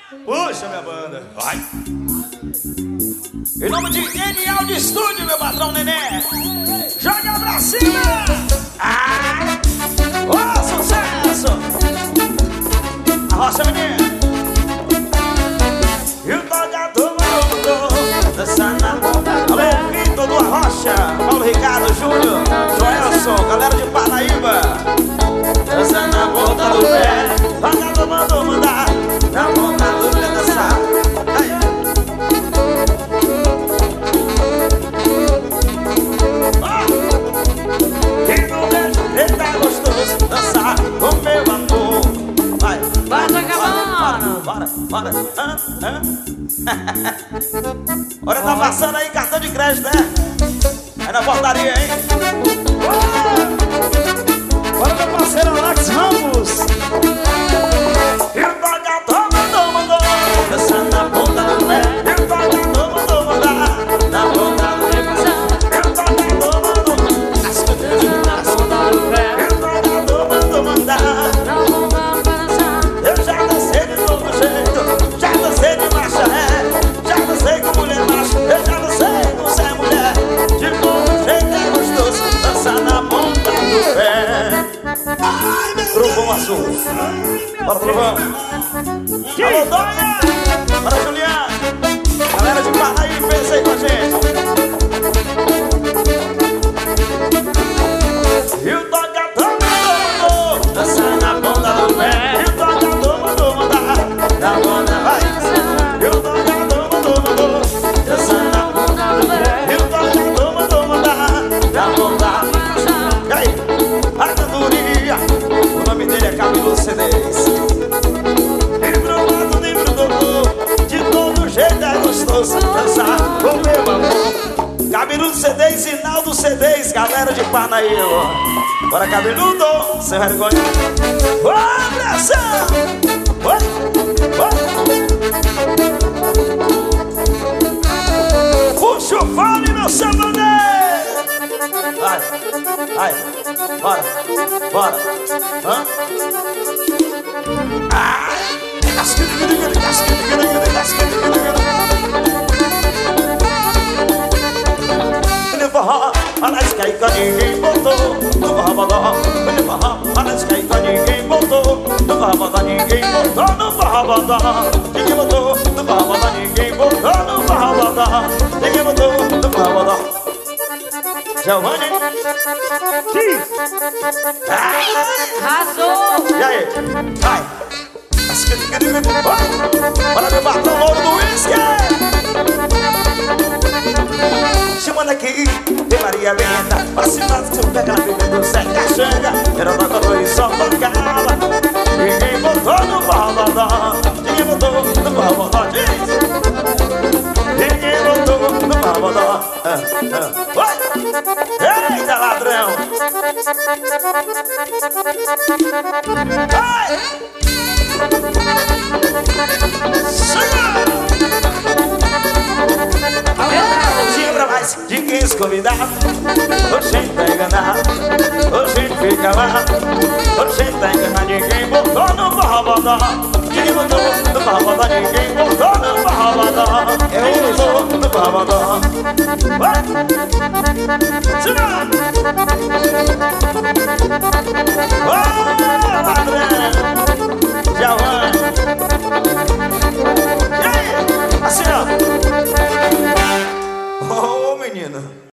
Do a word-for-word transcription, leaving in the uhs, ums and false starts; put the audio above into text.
Puxa, minha banda. Vai. Em nome de N Audio Estúdio, meu patrão Nenê. Joga pra cima. Ah! Ó, sucesso. Arrocha, menino. E o togador mandou dançar na ponta. Alô, Vitor do Arrocha, Paulo Ricardo, Júnior, Joelson, galera de Paraíba. Dança na ponta do pé. Togador mandou mandar na ponta do pé dançar. Aí. Oh. Quem não deixa, ele tá gostoso dançar com meu amor. Vai, vai, tá acabando. Bora, bora, hã, hã. Olha, tá passando aí cartão de crédito, né? É na portaria, hein? Bora, meu parceiro Alex Ramos. E o togador mandou, mandou dançar na ponta do pé. E o togador mandou, mandar na ponta do pé. E o togador mandou as coisas na ponta do pé. E o togador mandou mandar na ponta do pé. Eu já dancei de todo jeito, já dancei de marcha ré, já dancei com mulher macho, eu já dancei com Zé mulher. De todo jeito é gostoso dançar na ponta do pé. Trovão azul. Bora, Trovão. Alô, Dóia. Bora, Juliana. Galera de Paraíba, pensa aí com a gente. E o togador mandou dançar na ponta do pé. E o togador mandou mandar na ponta, vai. E o togador mandou mandou dançar na ponta do pé. E o togador mandou mandar na ponta. E aí, a cantoria, o nome dele é Cabeludo C Dez. Livro livro doutor, de todo jeito é gostoso dançar com meu amor. Cabeludo C Dez e Naldo C Dez, galera de Parnaíba. Bora, Cabeludo, sem vergonha. Ô, pressão! Puxa o fone, meu samané! Vai, vai, bora, bora. Hã? Ah! No forró, olha as caicas ninguém botou. No forró, bodó. No forró, olha as caicas ninguém botou. No forró, bodó, ninguém botou. No forró, bodó, ninguém botou. No forró, bodó, ninguém botou. No forró, bodó, ninguém botou. No forró, bodó. Giovanni. Arrasou. E aí? Vai. Bora, meu batom louro do uísque. Chamando aqui, de Maria Benta. Pra cima do seu pega na bebida do Zé Caxanga. Era uma coroa e só tocava. Ninguém botou no barrabadó. Ninguém botou no barrabadó. Ninguém botou no barrabadó. Ah, ah. Eita, ladrão. Vai. Tinha pra mais de quinze convidados. Oxente tá enganado, oxente fica lá. Oxente tá enganado, ninguém botou no barrabadó. Ninguém botou no barrabadó, ninguém botou no barrabadó. Ninguém botou no barrabadó. Vai! Segura! Ô, ladrão! Giovanni. E aí? Assim, ó. Ô, oh, menino.